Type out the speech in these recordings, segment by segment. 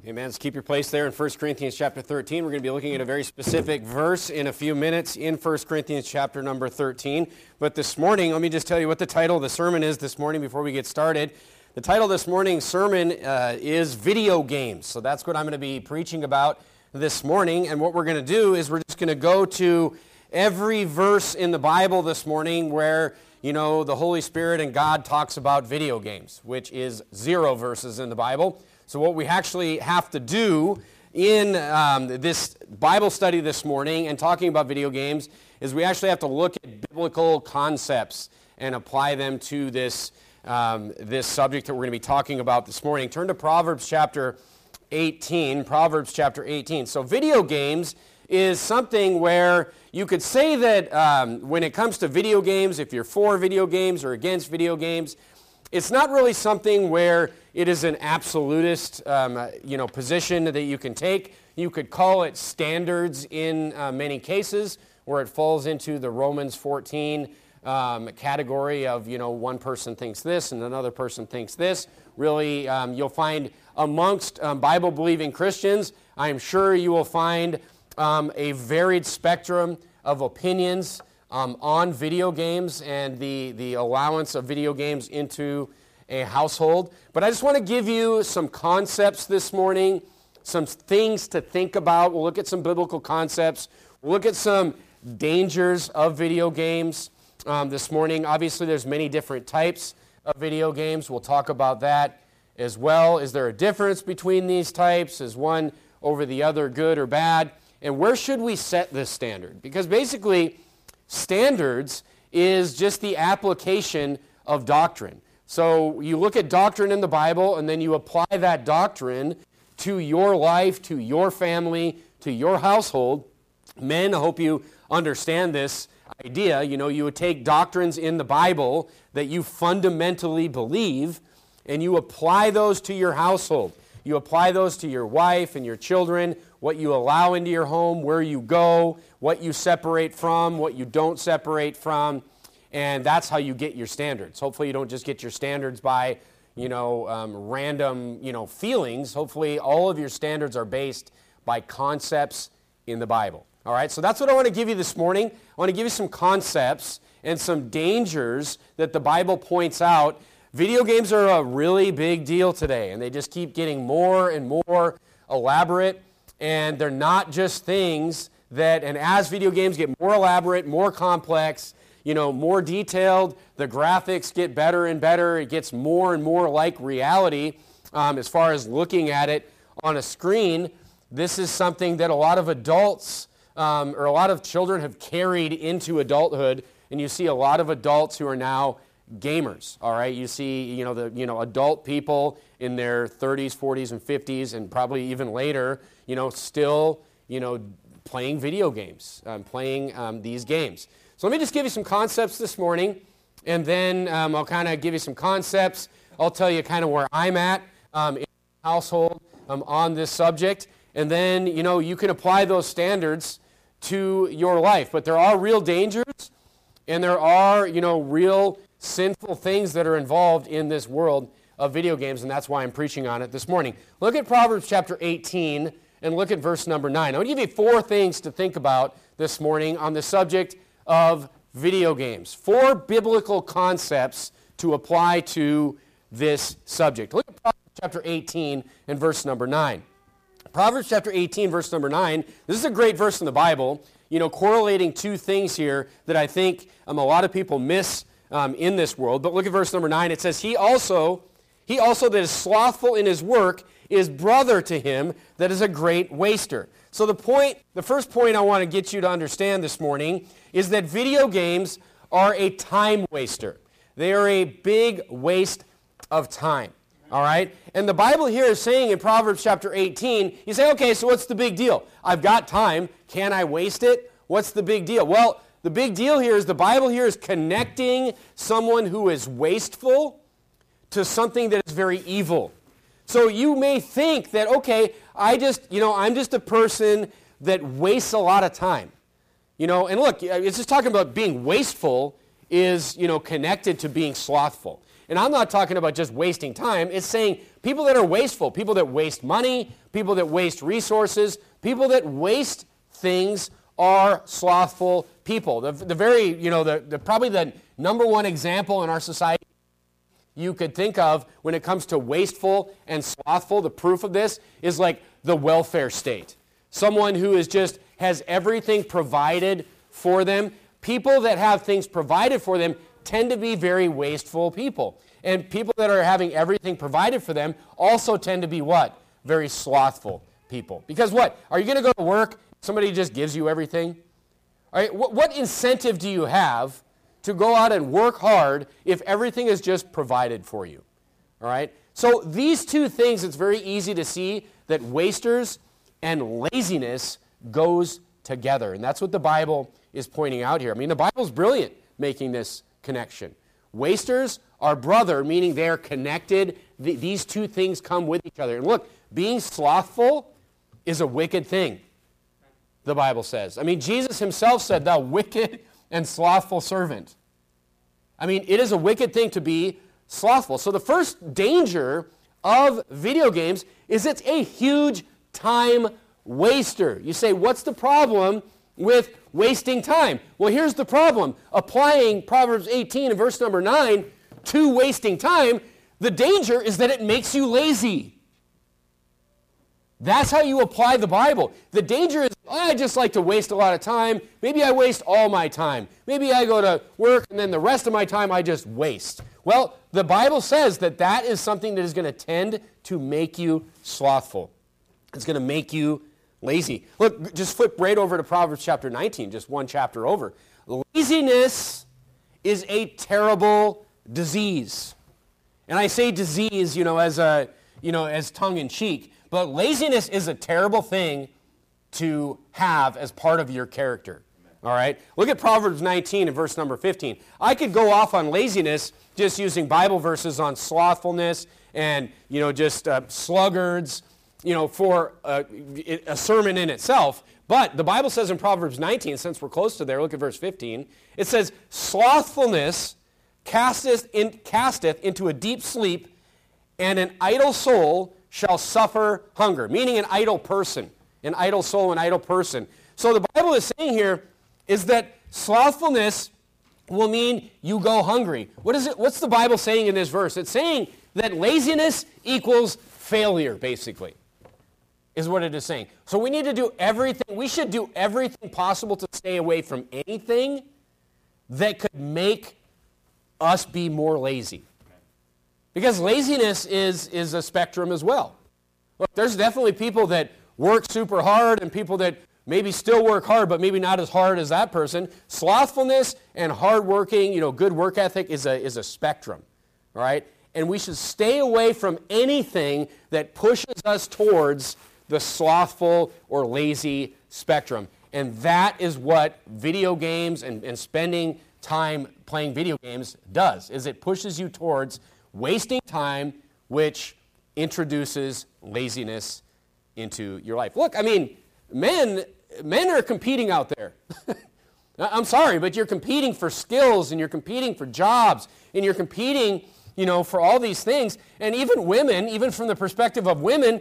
Amen. Let's keep your place there in 1 Corinthians chapter 13. We're going to be looking at a very specific verse in a few minutes in 1 Corinthians chapter number 13. But this morning, let me just tell you what the title of the sermon is this morning before we get started. The title of this morning's sermon is Video Games. So that's what I'm going to be preaching about this morning. And what we're going to do is we're just going to go to every verse in the Bible this morning where, the Holy Spirit and God talks about video games, which is 0 verses in the Bible. So what we actually have to do in this Bible study this morning and talking about video games is we actually have to look at biblical concepts and apply them to this subject that we're going to be talking about this morning. Turn to Proverbs chapter 18. Proverbs chapter 18. So video games is something where you could say that when it comes to video games, if you're for video games or against video games, it's not really something where it is an absolutist, position that you can take. You could call it standards in many cases, where it falls into the Romans 14 category of, one person thinks this and another person thinks this. Really, you'll find amongst Bible-believing Christians, I'm sure you will find a varied spectrum of opinions on video games and the allowance of video games into a household. But I just want to give you some concepts this morning, some things to think about. We'll look at some biblical concepts. We'll look at some dangers of video games this morning. Obviously, there's many different types of video games. We'll talk about that as well. Is there a difference between these types? Is one over the other good or bad? And where should we set this standard? Because basically, standards is just the application of doctrine. So you look at doctrine in the Bible, and then you apply that doctrine to your life, to your family, to your household. Men, I hope you understand this idea. You would take doctrines in the Bible that you fundamentally believe, and you apply those to your household. You apply those to your wife and your children, what you allow into your home, where you go, what you separate from, what you don't separate from, and that's how you get your standards. Hopefully you don't just get your standards by, random, feelings. Hopefully all of your standards are based by concepts in the Bible. All right, so that's what I want to give you this morning. I want to give you some concepts and some dangers that the Bible points out. Video games are a really big deal today, and they just keep getting more and more elaborate, and they're not just things that, and as video games get more elaborate, more complex, more detailed, the graphics get better and better, it gets more and more like reality as far as looking at it on a screen. This is something that a lot of adults or a lot of children have carried into adulthood, and you see a lot of adults who are now gamers. All right, you see, adult people in their 30s, 40s, and 50s, and probably even later, still, playing video games, playing these games. So let me just give you some concepts this morning, and then I'll kind of give you some concepts. I'll tell you kind of where I'm at in the household on this subject, and then, you can apply those standards to your life. But there are real dangers, and there are, real sinful things that are involved in this world of video games, and that's why I'm preaching on it this morning. Look at Proverbs chapter 18 and look at verse number 9. I want to give you 4 things to think about this morning on the subject of video games. 4 biblical concepts to apply to this subject. Look at Proverbs chapter 18 and verse number 9. Proverbs chapter 18, verse number 9. This is a great verse in the Bible, correlating 2 things here that I think a lot of people miss in this world. But look at verse number 9. It says, He also that is slothful in his work is brother to him that is a great waster. So the first point I want to get you to understand this morning is that video games are a time waster. They are a big waste of time. All right? And the Bible here is saying in Proverbs chapter 18, you say, okay, so what's the big deal? I've got time. Can I waste it? What's the big deal? Well, the big deal here is the Bible here is connecting someone who is wasteful to something that is very evil. So you may think that, okay, I'm just a person that wastes a lot of time. And look, it's just talking about being wasteful is, connected to being slothful. And I'm not talking about just wasting time. It's saying people that are wasteful, people that waste money, people that waste resources, people that waste things are slothful people. Probably the number one example in our society you could think of when it comes to wasteful and slothful, the proof of this is like the welfare state. Someone who has everything provided for them. People that have things provided for them tend to be very wasteful people. And people that are having everything provided for them also tend to be what? Very slothful people. Because what? Are you going to go to work, somebody just gives you everything? All right, what incentive do you have to go out and work hard if everything is just provided for you? All right? So these two things, it's very easy to see that wasters and laziness goes together. And that's what the Bible is pointing out here. I mean, the Bible's brilliant making this connection. Wasters are brother, meaning they're connected. These two things come with each other. And look, being slothful is a wicked thing, the Bible says. I mean, Jesus himself said, "Thou wicked and slothful servant." I mean, it is a wicked thing to be slothful. So the first danger of video games is it's a huge time waster. You say, what's the problem with wasting time? Well, here's the problem. Applying Proverbs 18 and verse number 9 to wasting time, the danger is that it makes you lazy. That's how you apply the Bible. The danger is, I just like to waste a lot of time. Maybe I waste all my time. Maybe I go to work and then the rest of my time I just waste. Well, the Bible says that that is something that is going to tend to make you slothful. It's going to make you lazy. Look, just flip right over to Proverbs chapter 19, just one chapter over. Laziness is a terrible disease. And I say disease, as tongue in cheek, but laziness is a terrible thing to have as part of your character. All right? Look at Proverbs 19 and verse number 15. I could go off on laziness just using Bible verses on slothfulness and, sluggards, for a sermon in itself. But the Bible says in Proverbs 19, since we're close to there, look at verse 15. It says, "Slothfulness casteth into a deep sleep, and an idle soul shall suffer hunger." Meaning an idle person, an idle soul, an idle person. So the Bible is saying here is that slothfulness will mean you go hungry. What's the Bible saying in this verse? It's saying that laziness equals failure, basically, is what it is saying. So we need to do everything, we should do everything possible to stay away from anything that could make us be more lazy. Because laziness is a spectrum as well. Look, there's definitely people that work super hard and people that maybe still work hard, but maybe not as hard as that person. Slothfulness and hardworking, good work ethic is a spectrum, all right? And we should stay away from anything that pushes us towards the slothful or lazy spectrum. And that is what video games and spending time playing video games does, is it pushes you towards wasting time, which introduces laziness into your life. Look, I mean, men are competing out there. I'm sorry, but you're competing for skills, and you're competing for jobs, and you're competing, for all these things. And even women, even from the perspective of women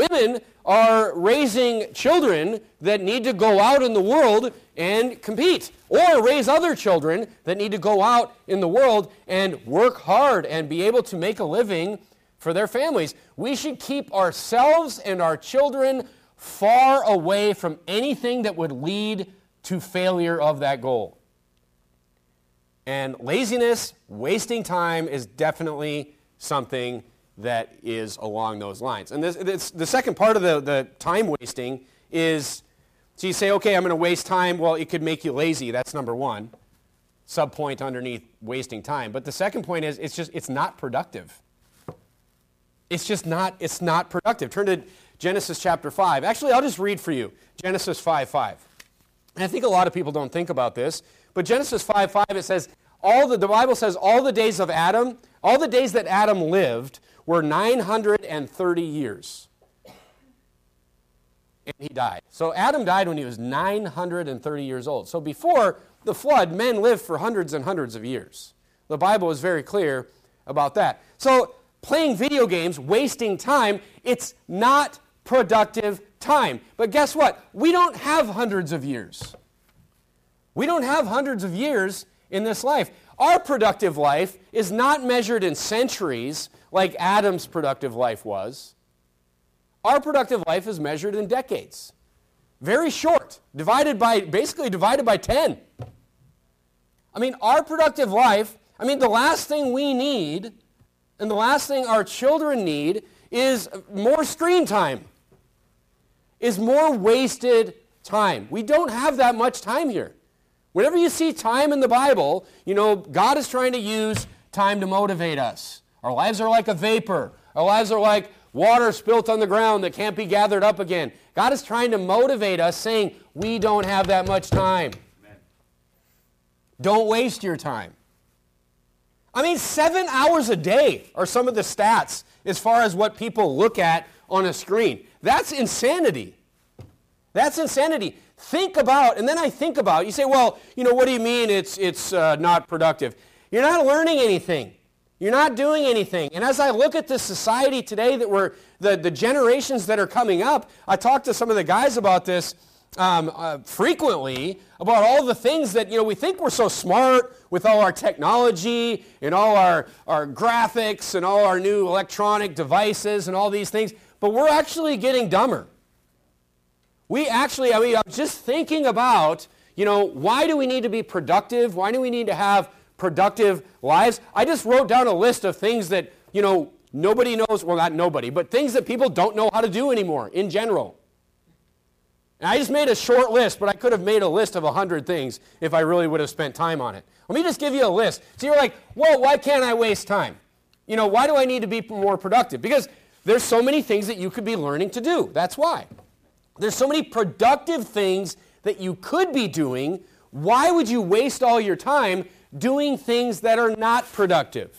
are raising children that need to go out in the world and compete, or raise other children that need to go out in the world and work hard and be able to make a living for their families. We should keep ourselves and our children far away from anything that would lead to failure of that goal. And laziness, wasting time, is definitely something that is along those lines. And the second part of the time wasting is, so you say, okay, I'm going to waste time. Well, it could make you lazy. That's number one. Subpoint underneath wasting time. But the second point is, it's not productive. It's not productive. Turn to Genesis chapter 5. Actually, I'll just read for you. Genesis 5:5. And I think a lot of people don't think about this, but Genesis 5:5, it says, the Bible says all the days of Adam, all the days that Adam lived were 930 years. And he died. So Adam died when he was 930 years old. So before the flood, men lived for hundreds and hundreds of years. The Bible is very clear about that. So playing video games, wasting time, it's not productive time. But guess what? We don't have hundreds of years. We don't have hundreds of years in this life. Our productive life is not measured in centuries like Adam's productive life was. Our productive life is measured in decades. Very short, basically divided by 10. I mean, our productive life, the last thing we need and the last thing our children need is more screen time, is more wasted time. We don't have that much time here. Whenever you see time in the Bible, God is trying to use time to motivate us. Our lives are like a vapor. Our lives are like water spilt on the ground that can't be gathered up again. God is trying to motivate us, saying, we don't have that much time. Amen. Don't waste your time. 7 hours a day are some of the stats as far as what people look at on a screen. That's insanity. That's insanity. Think about, and then I think about, you say, well, what do you mean it's not productive? You're not learning anything. You're not doing anything. And as I look at this society today that the generations that are coming up, I talk to some of the guys about this frequently, about all the things that, we think we're so smart with all our technology and all our graphics and all our new electronic devices and all these things, but we're actually getting dumber. I'm just thinking about, why do we need to be productive? Why do we need to have productive lives? I just wrote down a list of things that, nobody knows, well, not nobody, but things that people don't know how to do anymore in general. And I just made a short list, but I could have made a list of 100 things if I really would have spent time on it. Let me just give you a list. So you're like, well, why can't I waste time? Why do I need to be more productive? Because there's so many things that you could be learning to do. That's why. There's so many productive things that you could be doing. Why would you waste all your time doing things that are not productive?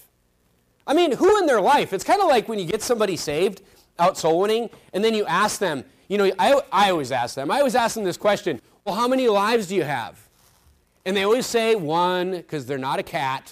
Who in their life? It's kind of like when you get somebody saved out soul winning, and then you ask them, I always ask them this question, well, how many lives do you have? And they always say one, because they're not a cat.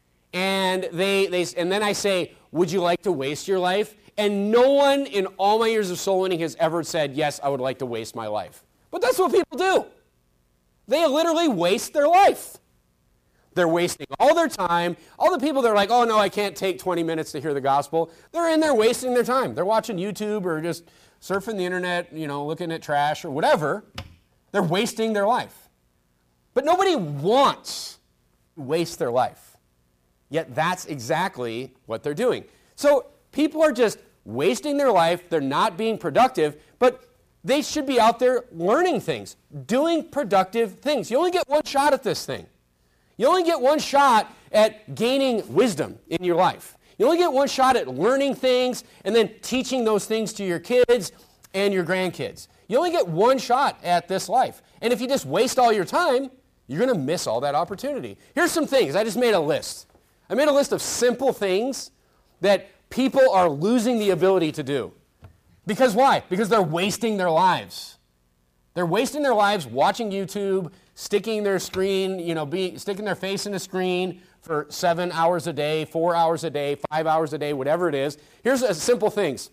And and then I say, would you like to waste your life? And no one in all my years of soul winning has ever said, yes, I would like to waste my life. But that's what people do. They literally waste their life. They're wasting all their time. All the people that are like, oh, no, I can't take 20 minutes to hear the gospel, they're in there wasting their time. They're watching YouTube or just surfing the internet, looking at trash or whatever. They're wasting their life. But nobody wants to waste their life. Yet that's exactly what they're doing. So people are just wasting their life. They're not being productive, but they should be out there learning things, doing productive things. You only get one shot at this thing. You only get one shot at gaining wisdom in your life. You only get one shot at learning things and then teaching those things to your kids and your grandkids. You only get one shot at this life. And if you just waste all your time, you're going to miss all that opportunity. Here's some things. I just made a list. I made a list of simple things that people are losing the ability to do. Because why? Because they're wasting their lives. They're wasting their lives watching YouTube, sticking their screen, sticking their face in a screen for 7 hours a day, 4 hours a day, 5 hours a day, whatever it is. Here's simple things.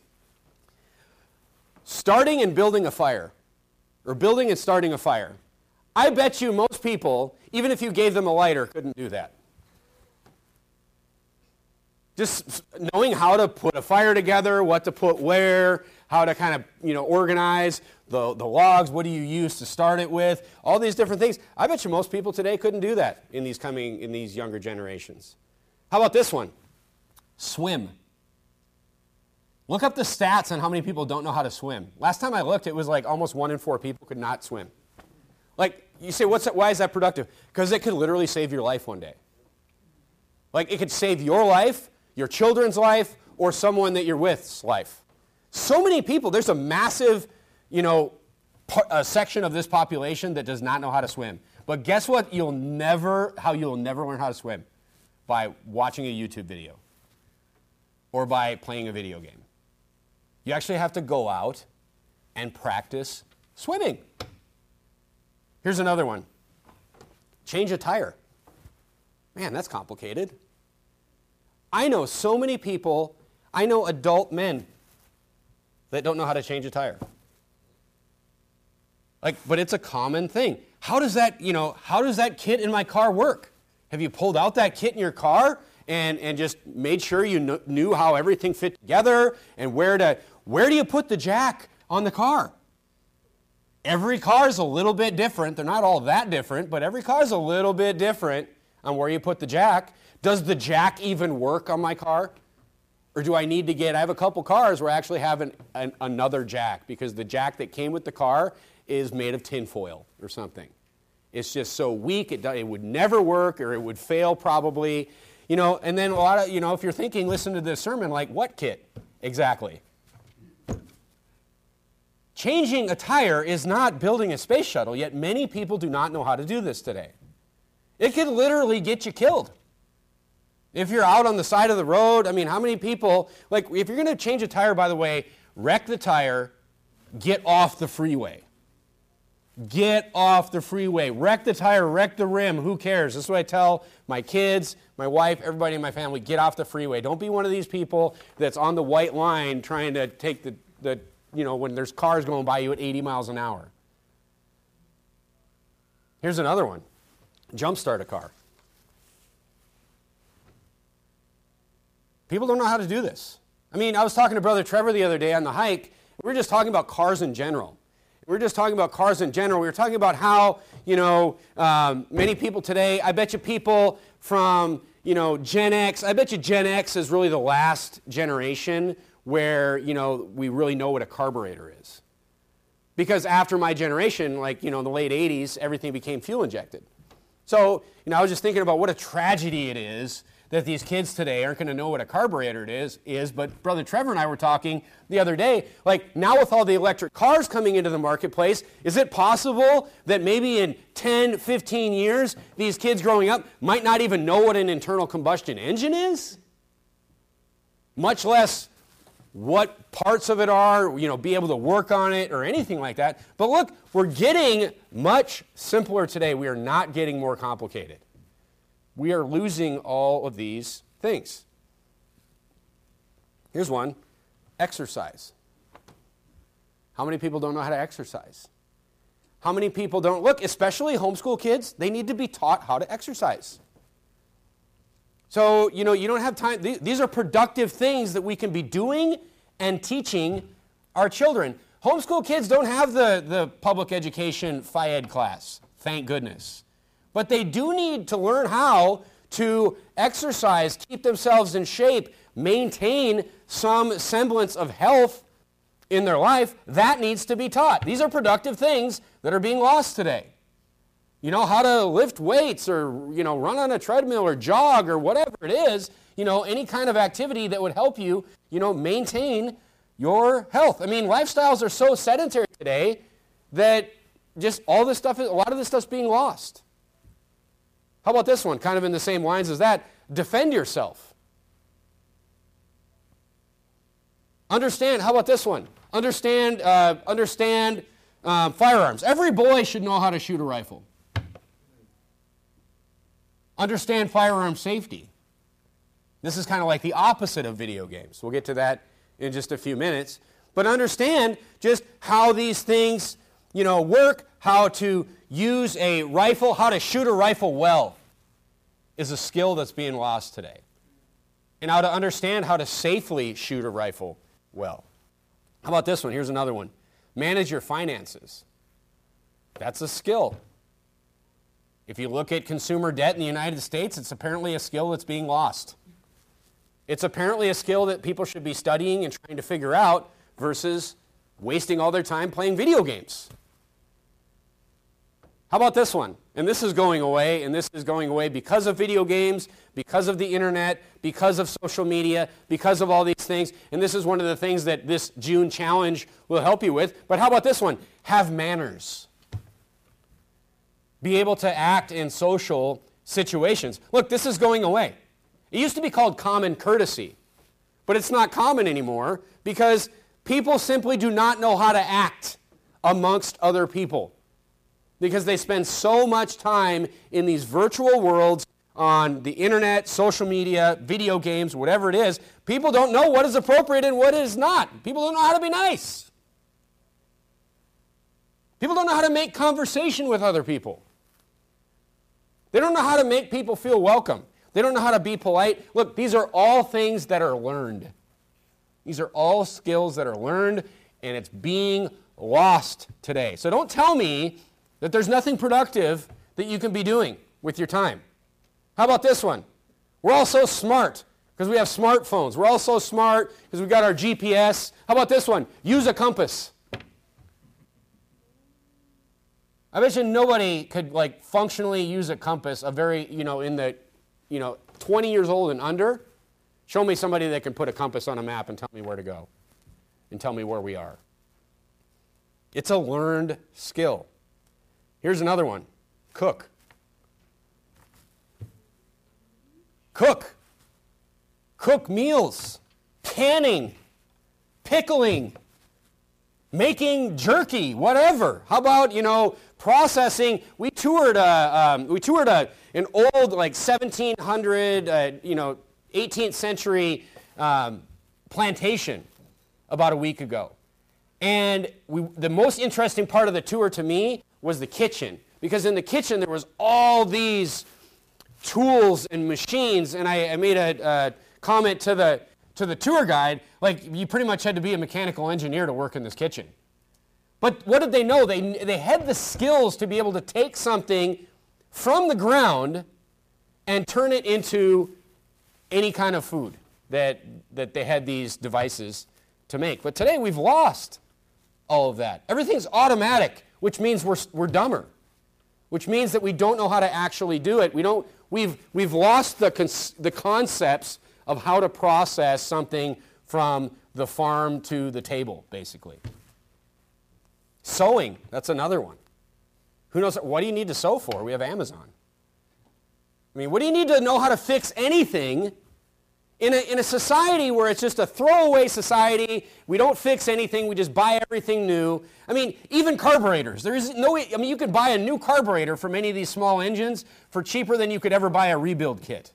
Starting and building a fire, or building and starting a fire. I bet you most people, even if you gave them a lighter, couldn't do that. Just knowing how to put a fire together, what to put where, how to kind of, organize the logs, what do you use to start it with, all these different things. I bet you most people today couldn't do that in these younger generations. How about this one? Swim. Look up the stats on how many people don't know how to swim. Last time I looked, it was like almost 1 in 4 people could not swim. Like, you say, why is that productive? Because it could literally save your life one day. Like, it could save your life, your children's life, or someone that you're with's life. So many people, there's a massive, a section of this population that does not know how to swim. But guess what? You'll never learn how to swim? By watching a YouTube video or by playing a video game. You actually have to go out and practice swimming. Here's another one. Change a tire. Man, that's complicated. I know so many people, I know adult men that don't know how to change a tire. But it's a common thing. How does that kit in my car work? Have you pulled out that kit in your car and just made sure you knew how everything fit together and where do you put the jack on the car? Every car is a little bit different. They're not all that different, but every car is a little bit different on where you put the jack. Does the jack even work on my car? Or do I need to I have a couple cars where I actually have another jack because the jack that came with the car is made of tinfoil or something. It's just so weak, it would never work, or it would fail probably. And then a lot of, if you're thinking, listen to this sermon, like what kit? Exactly. Changing a tire is not building a space shuttle, yet many people do not know how to do this today. It could literally get you killed. If you're out on the side of the road, how many people, if you're going to change a tire, by the way, wreck the tire, get off the freeway. Get off the freeway. Wreck the tire, wreck the rim. Who cares? This is what I tell my kids, my wife, everybody in my family. Get off the freeway. Don't be one of these people that's on the white line trying to take the when there's cars going by you at 80 miles an hour. Here's another one. Jumpstart a car. People don't know how to do this. I was talking to Brother Trevor the other day on the hike. We were just talking about cars in general. We were talking about how, many people today, I bet you people from, Gen X, I bet you Gen X is really the last generation where, we really know what a carburetor is. Because after my generation, in the late 80s, everything became fuel injected. So, I was just thinking about what a tragedy it is that these kids today aren't going to know what a carburetor is. But Brother Trevor and I were talking the other day, now with all the electric cars coming into the marketplace, is it possible that maybe in 10, 15 years, these kids growing up might not even know what an internal combustion engine is? Much less what parts of it are, be able to work on it or anything like that. But look, we're getting much simpler today. We are not getting more complicated. We are losing all of these things. Here's one. Exercise. How many people don't know how to exercise? How many people don't? Look, especially homeschool kids, they need to be taught how to exercise. So, you don't have time. These are productive things that we can be doing and teaching our children. Homeschool kids don't have the public education Phi-Ed class, thank goodness. But they do need to learn how to exercise, keep themselves in shape, maintain some semblance of health in their life. That needs to be taught. These are productive things that are being lost today. How to lift weights or, run on a treadmill or jog or whatever it is, any kind of activity that would help you, maintain your health. Lifestyles are so sedentary today that just a lot of this stuff's being lost. How about this one? Kind of in the same lines as that. Defend yourself. Understand. How about this one? Understand firearms. Every boy should know how to shoot a rifle. Understand firearm safety. This is kind of like the opposite of video games. We'll get to that in just a few minutes. But understand just how these things, work, how to use a rifle, how to shoot a rifle well is a skill that's being lost today. And how to understand how to safely shoot a rifle well. How about this one? Here's another one. Manage your finances. That's a skill. If you look at consumer debt in the United States, it's apparently a skill that's being lost. It's apparently a skill that people should be studying and trying to figure out versus wasting all their time playing video games. How about this one? And this is going away, because of video games, because of the internet, because of social media, because of all these things. And this is one of the things that this June challenge will help you with. But how about this one? Have manners. Be able to act in social situations. Look, this is going away. It used to be called common courtesy, but it's not common anymore because people simply do not know how to act amongst other people because they spend so much time in these virtual worlds on the internet, social media, video games, whatever it is, people don't know what is appropriate and what is not. People don't know how to be nice. People don't know how to make conversation with other people. They don't know how to make people feel welcome. They don't know how to be polite. Look, these are all things that are learned. These are all skills that are learned, and it's being lost today. So don't tell me that there's nothing productive that you can be doing with your time. How about this one? We're all so smart because we have smartphones. We're all so smart because we've got our GPS. How about this one? Use a compass. I bet you nobody could functionally use a compass, in the 20 years old and under. Show me somebody that can put a compass on a map and tell me where to go and tell me where we are. It's a learned skill. Here's another one. Cook. Cook meals, canning, pickling, making jerky, whatever. How about, processing? We toured an old 1700, 18th century plantation about a week ago. And the most interesting part of the tour to me was the kitchen, because in the kitchen there was all these tools and machines, and I made a comment to the tour guide, you pretty much had to be a mechanical engineer to work in this kitchen. But what did they know? They had the skills to be able to take something from the ground and turn it into any kind of food that they had these devices to make. But today we've lost all of that. Everything's automatic, which means we're dumber, which means that we don't know how to actually do it. We've lost the concepts of how to process something from the farm to the table, basically. Sewing, that's another one. Who knows, what do you need to sew for? We have Amazon. What do you need to know how to fix anything in a society where it's just a throwaway society? We don't fix anything, we just buy everything new. Even carburetors. There is no way, you could buy a new carburetor from any of these small engines for cheaper than you could ever buy a rebuild kit.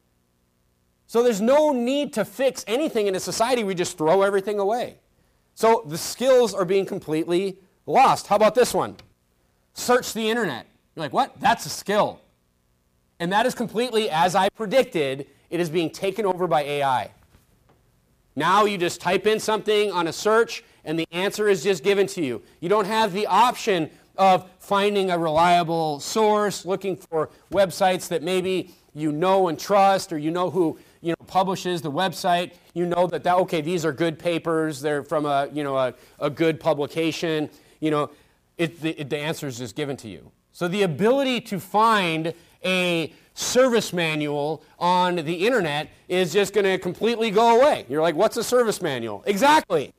So there's no need to fix anything in a society, we just throw everything away. So the skills are being completely lost. How about this one? Search the internet. You're like, what? That's a skill. And that is completely, as I predicted, it is being taken over by AI. Now you just type in something on a search and the answer is just given to you. You don't have the option of finding a reliable source, looking for websites that maybe you know and trust, or you know who publishes the website. You know that okay, these are good papers. They're from a good publication. The answer is just given to you. So the ability to find a service manual on the internet is just going to completely go away. You're like, what's a service manual? Exactly.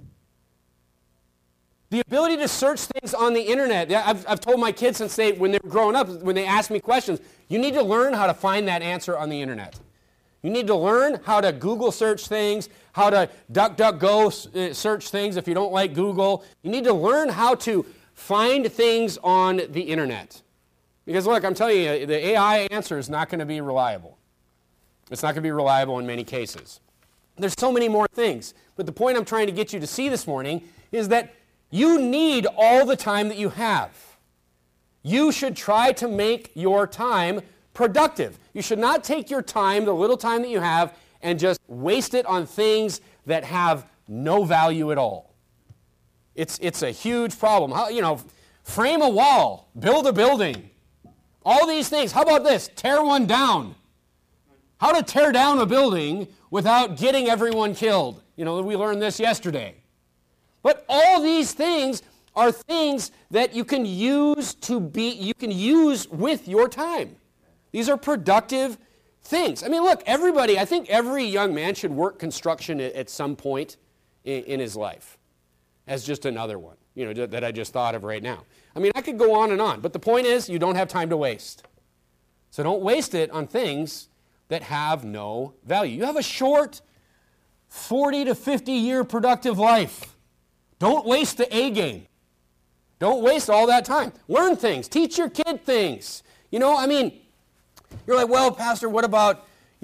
The ability to search things on the internet. I've told my kids when they were growing up, when they ask me questions, you need to learn how to find that answer on the internet. You need to learn how to Google search things, how to DuckDuckGo search things if you don't like Google. You need to learn how to find things on the internet. Because look, I'm telling you, the AI answer is not going to be reliable. It's not going to be reliable in many cases. There's so many more things. But the point I'm trying to get you to see this morning is that you need all the time that you have. You should try to make your time productive. You should not take your time, the little time that you have, and just waste it on things that have no value at all. It's a huge problem. Frame a wall, build a building. All these things. How about this? Tear one down. How to tear down a building without getting everyone killed. We learned this yesterday. But all these things are things that you can use with your time. These are productive things. Look, I think every young man should work construction at some point in his life. As just another one, that I just thought of right now. I could go on and on, but the point is you don't have time to waste. So don't waste it on things that have no value. You have a short 40 to 50 year productive life. Don't waste the A game. Don't waste all that time. Learn things. Teach your kid things. You're like, well, Pastor, what about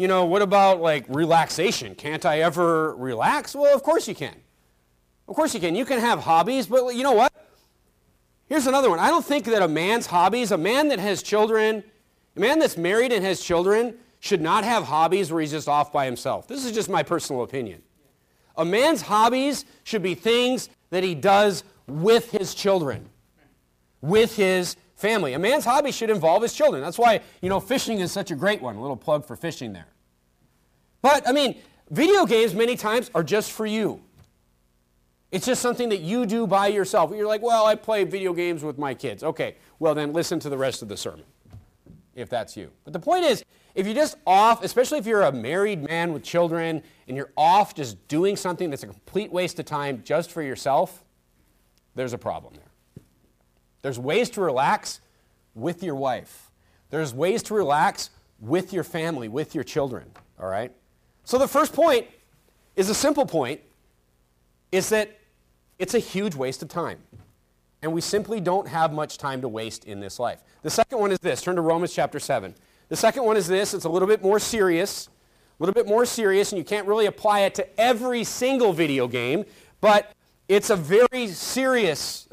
like relaxation? Can't I ever relax? Well, of course you can. Of course you can. You can have hobbies, but you know what? Here's another one. I don't think that a man's hobbies, a man that has children, a man that's married and has children should not have hobbies where he's just off by himself. This is just my personal opinion. A man's hobbies should be things that he does with his children, with his family. A man's hobby should involve his children. That's why, fishing is such a great one. A little plug for fishing there. But, video games many times are just for you. It's just something that you do by yourself. You're like, well, I play video games with my kids. Okay, well then listen to the rest of the sermon, if that's you. But the point is, if you're just off, especially if you're a married man with children, and you're off just doing something that's a complete waste of time just for yourself, there's a problem there. There's ways to relax with your wife. There's ways to relax with your family, with your children, all right? So the first point is a simple point, is that it's a huge waste of time. And we simply don't have much time to waste in this life. The second one is this. Turn to Romans chapter 7. The second one is this. It's a little bit more serious. And you can't really apply it to every single video game, but it's a very serious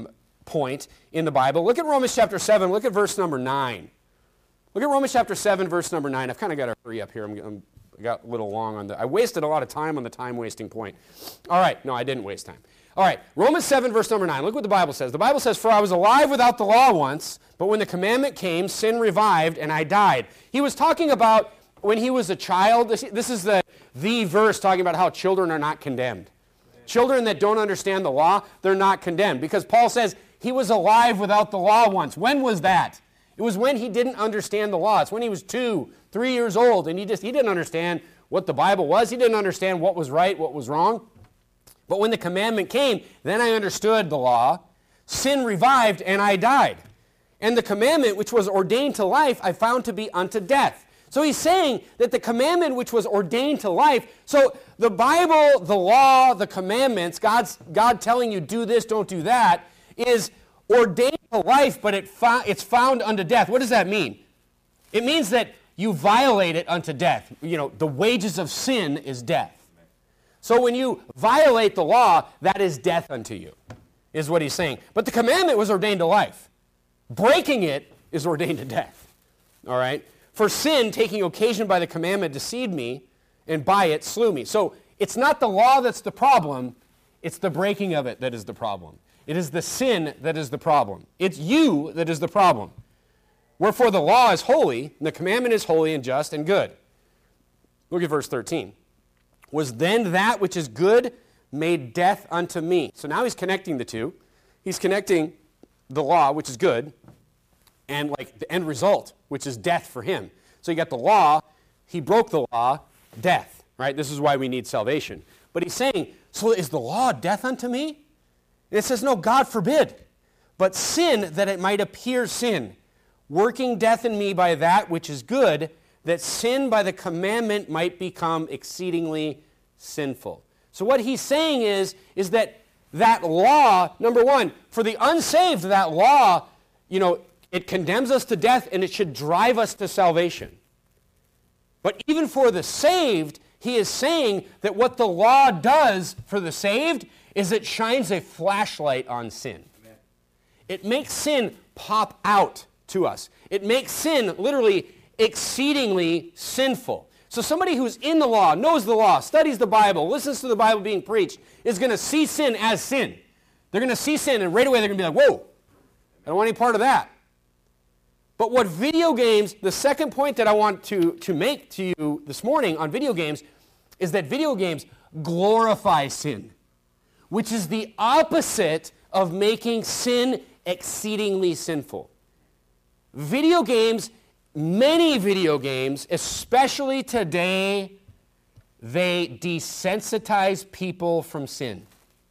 point in the Bible. Look at Romans chapter 7. Look at verse number 9. Look at Romans chapter 7, verse number 9. I've kind of got to hurry up here. I got a little long on I wasted a lot of time on the time-wasting point. All right. No, I didn't waste time. All right. Romans 7, verse number 9. Look what the Bible says. The Bible says, "For I was alive without the law once, but when the commandment came, sin revived, and I died." He was talking about when he was a child. This is the verse talking about how children are not condemned. Children that don't understand the law, they're not condemned. Because Paul says he was alive without the law once. When was that? It was when he didn't understand the law. It's when he was 2, 3 years old, and he didn't understand what the Bible was. He didn't understand what was right, what was wrong. But when the commandment came, then I understood the law. Sin revived, and I died. And the commandment which was ordained to life, I found to be unto death. So he's saying that the commandment which was ordained to life, so the Bible, the law, the commandments, God telling you do this, don't do that, is ordained to life, but it's found unto death. What does that mean? It means that you violate it unto death. The wages of sin is death. So when you violate the law, that is death unto you, is what he's saying. But the commandment was ordained to life. Breaking it is ordained to death. All right? For sin, taking occasion by the commandment, deceived me, and by it slew me. So it's not the law that's the problem, it's the breaking of it that is the problem. It is the sin that is the problem. It's you that is the problem. Wherefore the law is holy, and the commandment is holy and just and good. Look at verse 13. Was then that which is good made death unto me? So now he's connecting the two. He's connecting the law, which is good, and like the end result, which is death for him. So you got the law, he broke the law, death, right? This is why we need salvation. But he's saying, so is the law death unto me? And it says, no, God forbid. But sin, that it might appear sin, working death in me by that which is good, that sin by the commandment might become exceedingly sinful. So what he's saying is that law, number one, for the unsaved, that law, it condemns us to death and it should drive us to salvation. But even for the saved, he is saying that what the law does for the saved is it shines a flashlight on sin. Amen. It makes sin pop out to us. It makes sin literally exceedingly sinful. So somebody who's in the law, knows the law, studies the Bible, listens to the Bible being preached, is going to see sin as sin. They're going to see sin, and right away they're going to be like, whoa, I don't want any part of that. But what video games, the second point that I want to make to you this morning on video games is that video games glorify sin, which is the opposite of making sin exceedingly sinful. Video games, many video games, especially today, they desensitize people from sin.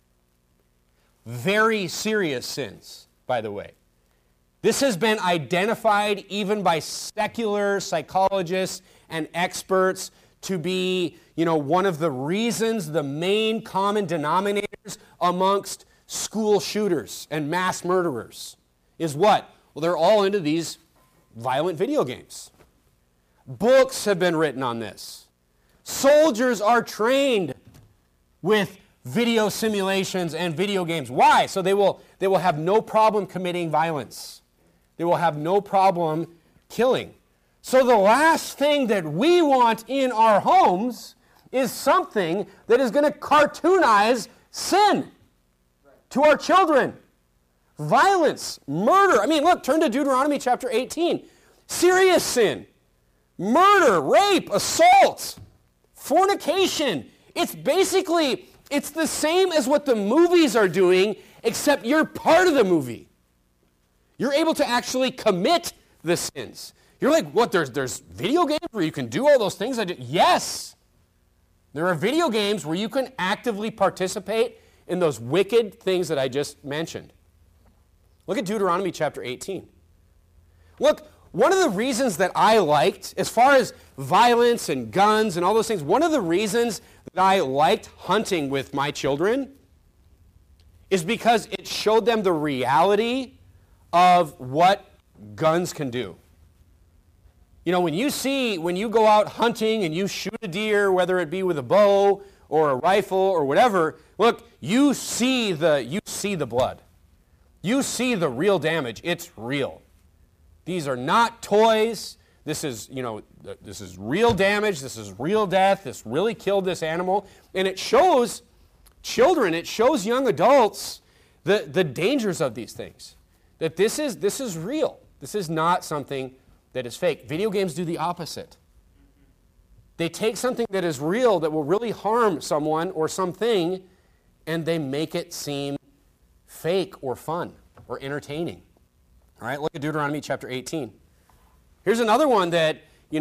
Very serious sins, by the way. This has been identified even by secular psychologists and experts to be, one of the reasons, the main common denominators amongst school shooters and mass murderers is what? Well, they're all into these violent video games. Books have been written on this. Soldiers are trained with video simulations and video games. Why? So they will have no problem committing violence. They will have no problem killing. So the last thing that we want in our homes is something that is going to cartoonize sin to our children. Violence, murder. I mean, look, turn to Deuteronomy chapter 18. Serious sin. Murder, rape, assault, fornication. It's the same as what the movies are doing, except you're part of the movie. You're able to actually commit the sins. You're like, what, there's video games where you can do all those things? Yes. There are video games where you can actively participate in those wicked things that I just mentioned. Look at Deuteronomy chapter 18. Look, one of the reasons that I liked, as far as violence and guns and all those things, one of the reasons that I liked hunting with my children is because it showed them the reality of what guns can do. You know, when you go out hunting and you shoot a deer, whether it be with a bow or a rifle or whatever, look, you see the blood. You see the real damage. It's real. These are not toys. This is real damage. This is real death. This really killed this animal. And it shows children, it shows young adults the dangers of these things. That this is real. This is not something that is fake. Video games do the opposite. They take something that is real, that will really harm someone or something, and they make it seem fake or fun or entertaining. All right, look at Deuteronomy chapter 18. Here's another one that,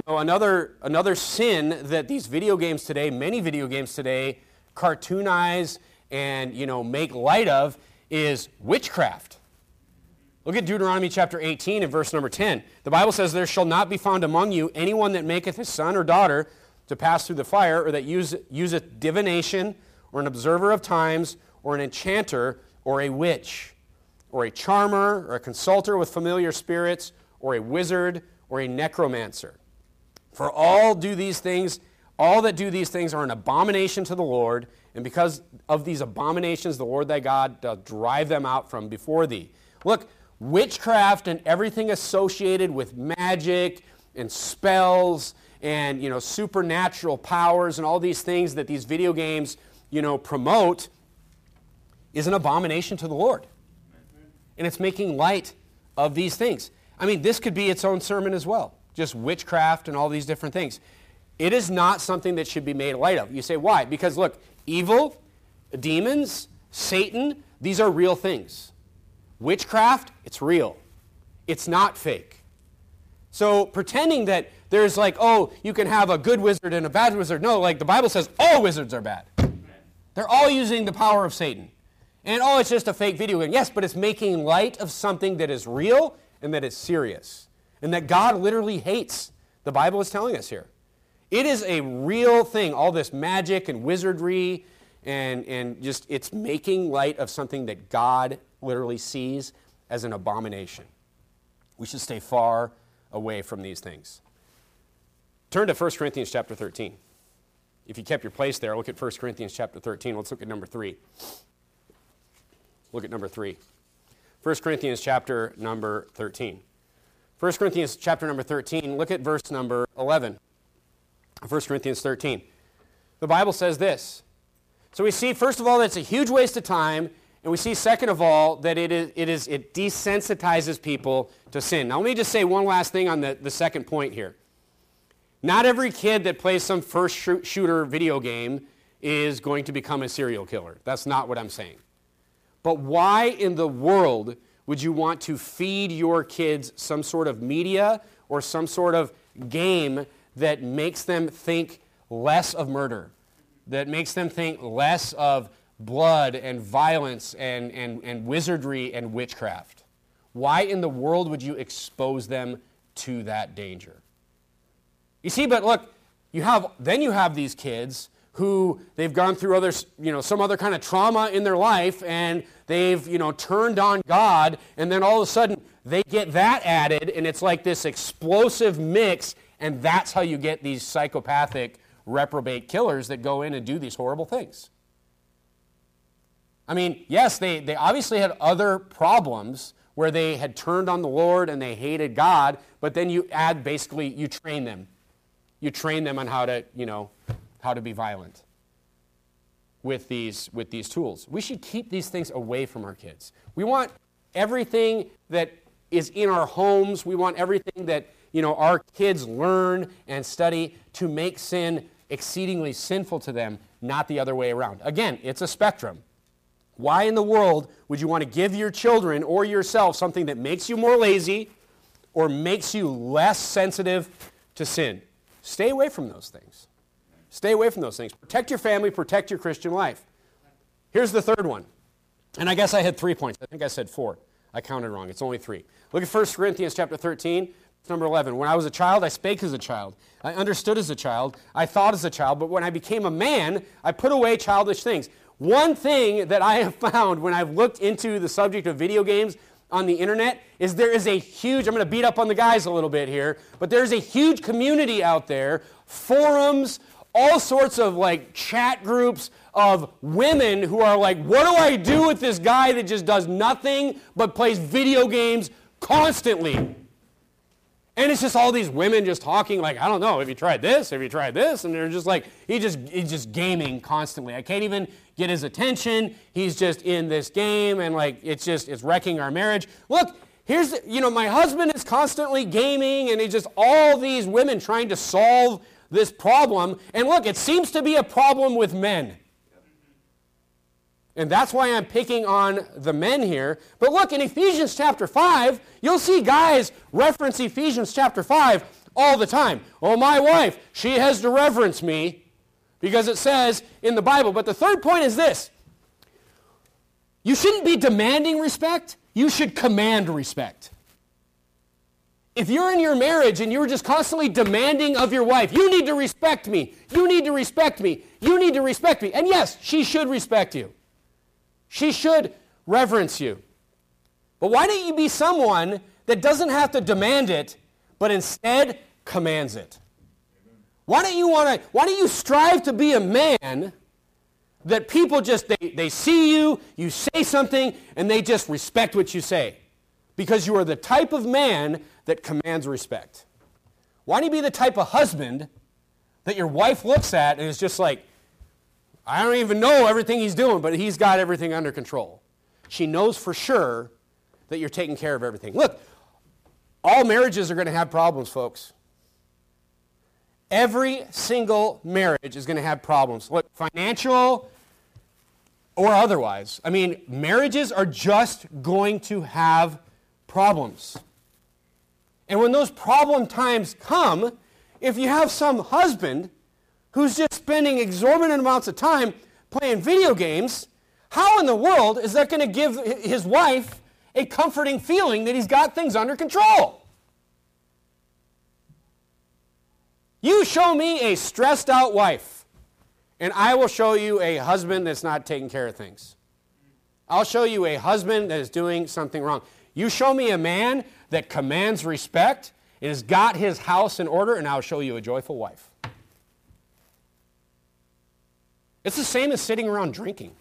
another sin that these video games today, many video games today, cartoonize and, make light of is witchcraft. Look at Deuteronomy chapter 18 and verse number 10. The Bible says, "There shall not be found among you anyone that maketh his son or daughter to pass through the fire, or that useth divination, or an observer of times, or an enchanter, or a witch, or a charmer, or a consulter with familiar spirits, or a wizard, or a necromancer. For all that do these things are an abomination to the Lord, and because of these abominations the Lord thy God doth drive them out from before thee." Look, witchcraft and everything associated with magic and spells and supernatural powers and all these things that these video games promote is an abomination to the Lord. And it's making light of these things. I mean, this could be its own sermon as well, just witchcraft and all these different things. It is not something that should be made light of. You say, why? Because look, evil, demons, Satan, these are real things. Witchcraft, it's real. It's not fake. So pretending that there's you can have a good wizard and a bad wizard. No, the Bible says all wizards are bad. They're all using the power of Satan. And it's just a fake video game. Yes, but it's making light of something that is real and that is serious. And that God literally hates. The Bible is telling us here. It is a real thing, all this magic and wizardry and just it's making light of something that God literally sees as an abomination. We should stay far away from these things. Turn to 1 Corinthians chapter 13. If you kept your place there, look at 1 Corinthians chapter 13. Let's look at number 3. Look at number 3. 1 Corinthians chapter number 13. 1 Corinthians chapter number 13, look at verse number 11. 1 Corinthians 13. The Bible says this. So we see, first of all, that it's a huge waste of time. And we see, second of all, that it desensitizes people to sin. Now, let me just say one last thing on the second point here. Not every kid that plays some first shooter video game is going to become a serial killer. That's not what I'm saying. But why in the world would you want to feed your kids some sort of media or some sort of game that makes them think less of murder, that makes them think less of blood and violence and wizardry and witchcraft? Why in the world would you expose them to that danger? You see, but look, you have these kids who they've gone through some other kind of trauma in their life, and they've, turned on God, and then all of a sudden they get that added, and it's like this explosive mix, And that's how you get these psychopathic, reprobate killers that go in and do these horrible things. I mean, yes, they obviously had other problems where they had turned on the Lord and they hated God, but then you add basically, you train them. You train them on how to be violent with these tools. We should keep these things away from our kids. We want everything that is in our homes, we want everything that our kids learn and study to make sin exceedingly sinful to them, not the other way around. Again, it's a spectrum. Why in the world would you want to give your children or yourself something that makes you more lazy or makes you less sensitive to sin? Stay away from those things. Stay away from those things. Protect your family, protect your Christian life. Here's the third one. And I guess I had 3 points. I think I said 4. I counted wrong. It's only 3. Look at 1 Corinthians chapter 13, number 11. When I was a child, I spake as a child. I understood as a child. I thought as a child. But when I became a man, I put away childish things. One thing that I have found when I've looked into the subject of video games on the internet is there is a huge, I'm going to beat up on the guys a little bit here, but there's a huge community out there, forums, all sorts of chat groups of women who are like, what do I do with this guy that just does nothing but plays video games constantly? And it's just all these women just talking I don't know, have you tried this? Have you tried this? And they're just he's just gaming constantly. I can't even get his attention. He's just in this game and it's wrecking our marriage. Look, here's, my husband is constantly gaming and it's just all these women trying to solve this problem. And look, it seems to be a problem with men. And that's why I'm picking on the men here. But look, in Ephesians chapter 5, you'll see guys reference Ephesians chapter 5 all the time. Oh, my wife, she has to reverence me because it says in the Bible. But the third point is this. You shouldn't be demanding respect. You should command respect. If you're in your marriage and you're just constantly demanding of your wife, you need to respect me. You need to respect me. You need to respect me. And yes, she should respect you. She should reverence you. But why don't you be someone that doesn't have to demand it, but instead commands it? Why don't you strive to be a man that people just, they see you, you say something, and they just respect what you say? Because you are the type of man that commands respect. Why don't you be the type of husband that your wife looks at and is just like, I don't even know everything he's doing, but he's got everything under control. She knows for sure that you're taking care of everything. Look, all marriages are going to have problems, folks. Every single marriage is going to have problems. Look, financial or otherwise. I mean, marriages are just going to have problems. And when those problem times come, if you have some husband who's just spending exorbitant amounts of time playing video games, how in the world is that going to give his wife a comforting feeling that he's got things under control? You show me a stressed out wife, and I will show you a husband that's not taking care of things. I'll show you a husband that is doing something wrong. You show me a man that commands respect and has got his house in order, and I'll show you a joyful wife. It's the same as sitting around drinking.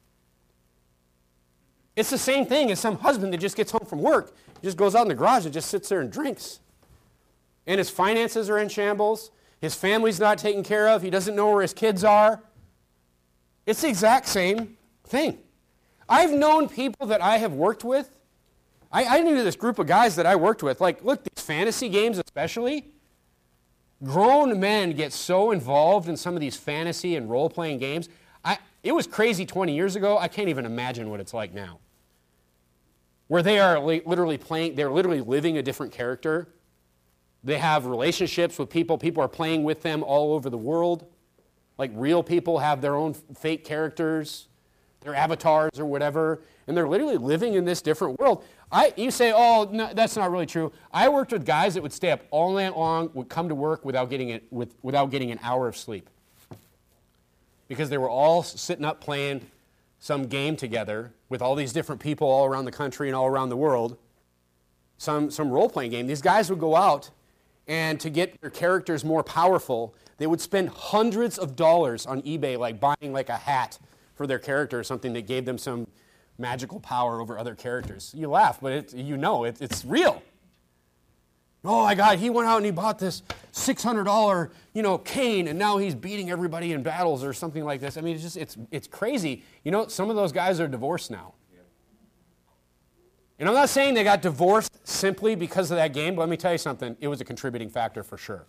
It's the same thing as some husband that just gets home from work, just goes out in the garage and just sits there and drinks. And his finances are in shambles. His family's not taken care of. He doesn't know where his kids are. It's the exact same thing. I've known people that I have worked with. I knew this group of guys that I worked with. Look, these fantasy games especially, grown men get so involved in some of these fantasy and role-playing games. It was crazy 20 years ago. I can't even imagine what it's like now. Where they are literally playing, they're literally living a different character. They have relationships with people. People are playing with them all over the world. Real people have their own fake characters, their avatars or whatever, and they're literally living in this different world. You say, oh, no, that's not really true. I worked with guys that would stay up all night long, would come to work without getting an hour of sleep. Because they were all sitting up playing some game together with all these different people all around the country and all around the world. Some role-playing game. These guys would go out and to get their characters more powerful, they would spend hundreds of dollars on eBay, like buying like a hat for their character or something that gave them some magical power over other characters. You laugh, but it's real. Oh my God, he went out and he bought this $600, cane, and now he's beating everybody in battles or something like this. I mean, it's crazy. Some of those guys are divorced now. And I'm not saying they got divorced simply because of that game, but let me tell you something. It was a contributing factor for sure.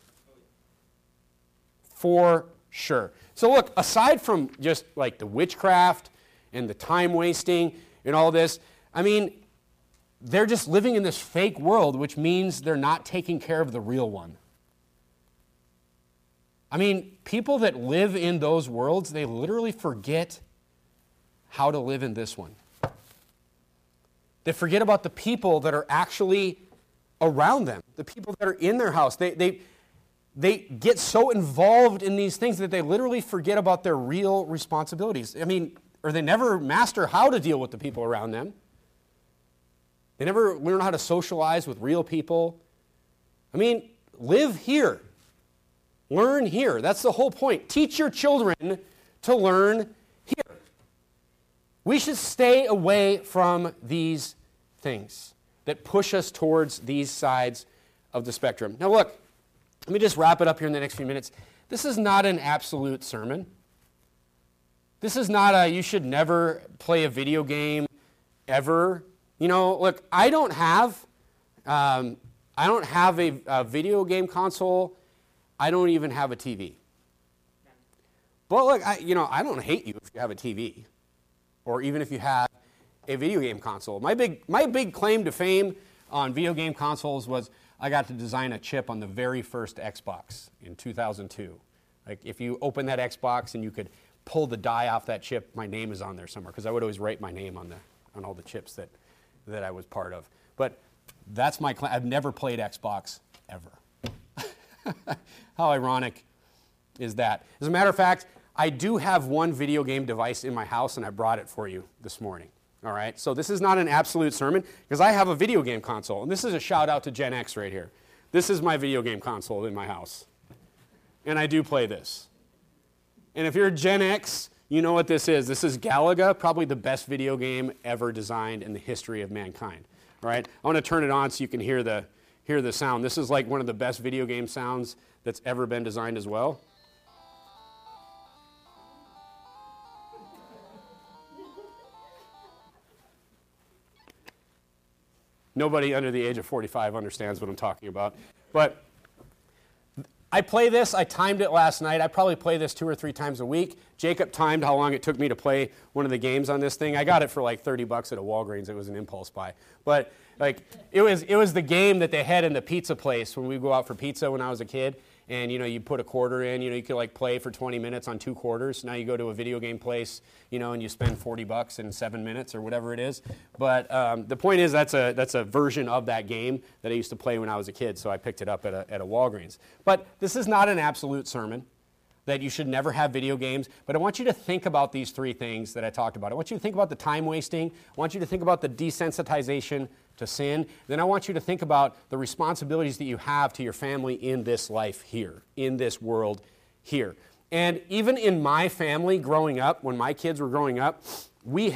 For sure. So look, aside from just like the witchcraft and the time wasting and all this, I mean, they're just living in this fake world, which means they're not taking care of the real one. I mean, people that live in those worlds, they literally forget how to live in this one. They forget about the people that are actually around them, the people that are in their house. They get so involved in these things that they literally forget about their real responsibilities. I mean, or they never master how to deal with the people around them. They never learn how to socialize with real people. I mean, live here. Learn here. That's the whole point. Teach your children to learn here. We should stay away from these things that push us towards these sides of the spectrum. Now look, let me just wrap it up here in the next few minutes. This is not an absolute sermon. This is not you should never play a video game ever. Look, I don't have a video game console. I don't even have a TV. But look, I don't hate you if you have a TV, or even if you have a video game console. My big claim to fame on video game consoles was I got to design a chip on the very first Xbox in 2002. Like if you open that Xbox and you could pull the die off that chip, my name is on there somewhere, because I would always write my name on all the chips that I was part of. But that's my claim. I've never played Xbox ever. How ironic is that? As a matter of fact, I do have one video game device in my house, and I brought it for you this morning. All right? So this is not an absolute sermon, because I have a video game console. And this is a shout out to Gen X right here. This is my video game console in my house. And I do play this. And if you're Gen X, you know what this is. This is Galaga, probably the best video game ever designed in the history of mankind. All right? I want to turn it on so you can hear the sound. This is like one of the best video game sounds that's ever been designed as well. Nobody under the age of 45 understands what I'm talking about. But I play this. I timed it last night. I probably play this 2 or 3 times a week. Jacob timed how long it took me to play one of the games on this thing. I got it for like $30 at a Walgreens. It was an impulse buy. But like it was the game that they had in the pizza place when we go out for pizza when I was a kid. And, you put a quarter in, you could like play for 20 minutes on 2 quarters. Now you go to a video game place, and you spend $40 in 7 minutes or whatever it is. But the point is that's a version of that game that I used to play when I was a kid, so I picked it up at a Walgreens. But this is not an absolute sermon that you should never have video games. But I want you to think about these 3 things that I talked about. I want you to think about the time wasting. I want you to think about the desensitization to sin. Then I want you to think about the responsibilities that you have to your family in this life here, in this world here. And even in my family growing up, when my kids were growing up, we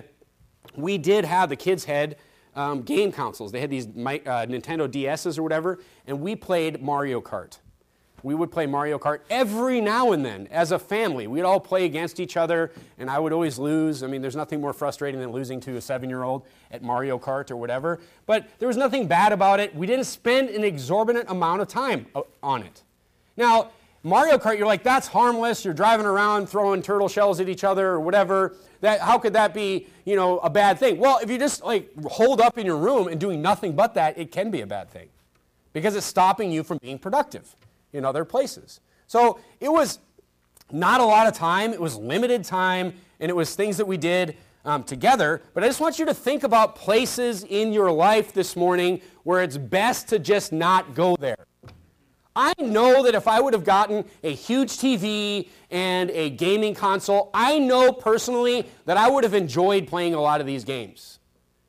did have, the kids had game consoles. They had these Nintendo DSs or whatever, and we played Mario Kart. We would play Mario Kart every now and then as a family. We'd all play against each other, and I would always lose. I mean, there's nothing more frustrating than losing to a 7-year-old at Mario Kart or whatever. But there was nothing bad about it. We didn't spend an exorbitant amount of time on it. Now, Mario Kart, you're like, that's harmless. You're driving around throwing turtle shells at each other or whatever. How could that be, a bad thing? Well, if you just like holed up in your room and doing nothing but that, it can be a bad thing because it's stopping you from being productive in other places. So it was not a lot of time, it was limited time, and it was things that we did together. But I just want you to think about places in your life this morning where it's best to just not go there. I know that if I would have gotten a huge TV and a gaming console, I know personally that I would have enjoyed playing a lot of these games.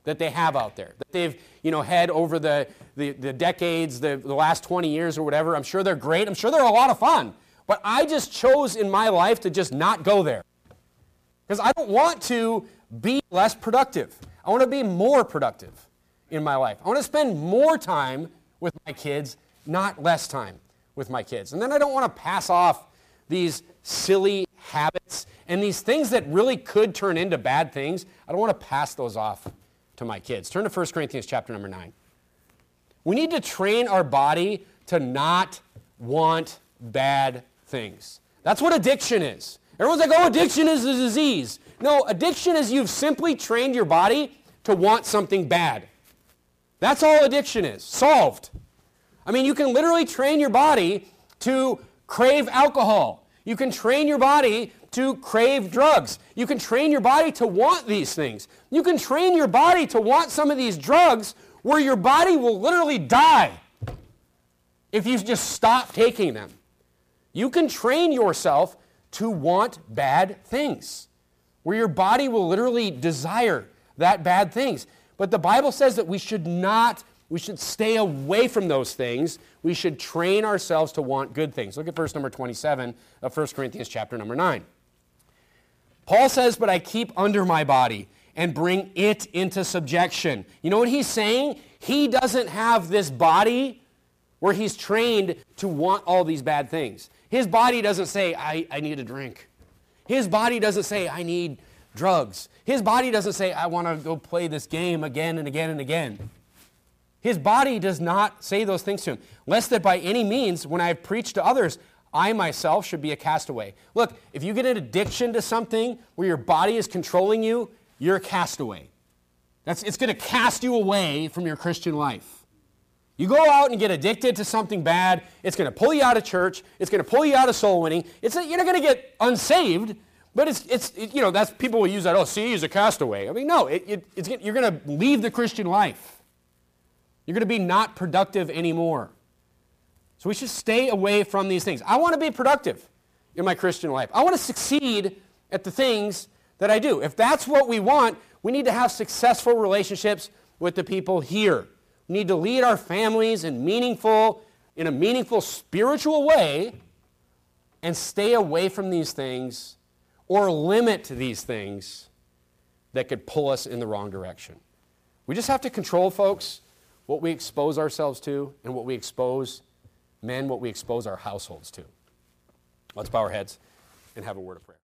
that they have out there, that they've had over the decades, the last 20 years or whatever. I'm sure they're great. I'm sure they're a lot of fun. But I just chose in my life to just not go there. Because I don't want to be less productive. I want to be more productive in my life. I want to spend more time with my kids, not less time with my kids. And then I don't want to pass off these silly habits and these things that really could turn into bad things. I don't want to pass those off to my kids. Turn to 1 Corinthians chapter number 9. We need to train our body to not want bad things. That's what addiction is. Everyone's like, oh, addiction is a disease. No, addiction is you've simply trained your body to want something bad. That's all addiction is. Solved. I mean, you can literally train your body to crave alcohol. You can train your body to crave drugs. You can train your body to want these things. You can train your body to want some of these drugs where your body will literally die if you just stop taking them. You can train yourself to want bad things, where your body will literally desire that bad things. But the Bible says that we should stay away from those things. We should train ourselves to want good things. Look at verse number 27 of 1 Corinthians chapter number 9. Paul says, but I keep under my body and bring it into subjection. You know what he's saying? He doesn't have this body where he's trained to want all these bad things. His body doesn't say, I need a drink. His body doesn't say, I need drugs. His body doesn't say, I want to go play this game again and again and again. His body does not say those things to him, lest that by any means, when I have preached to others, I myself should be a castaway. Look, if you get an addiction to something where your body is controlling you, you're a castaway. It's going to cast you away from your Christian life. You go out and get addicted to something bad, it's going to pull you out of church, it's going to pull you out of soul winning. You're not going to get unsaved, but that's people will use that, oh, see, he's a castaway. I mean, no, you're going to leave the Christian life. You're going to be not productive anymore. So we should stay away from these things. I want to be productive in my Christian life. I want to succeed at the things that I do. If that's what we want, we need to have successful relationships with the people here. We need to lead our families in a meaningful spiritual way and stay away from these things or limit these things that could pull us in the wrong direction. We just have to control, folks, what we expose ourselves to and what we expose our households to. Let's bow our heads and have a word of prayer.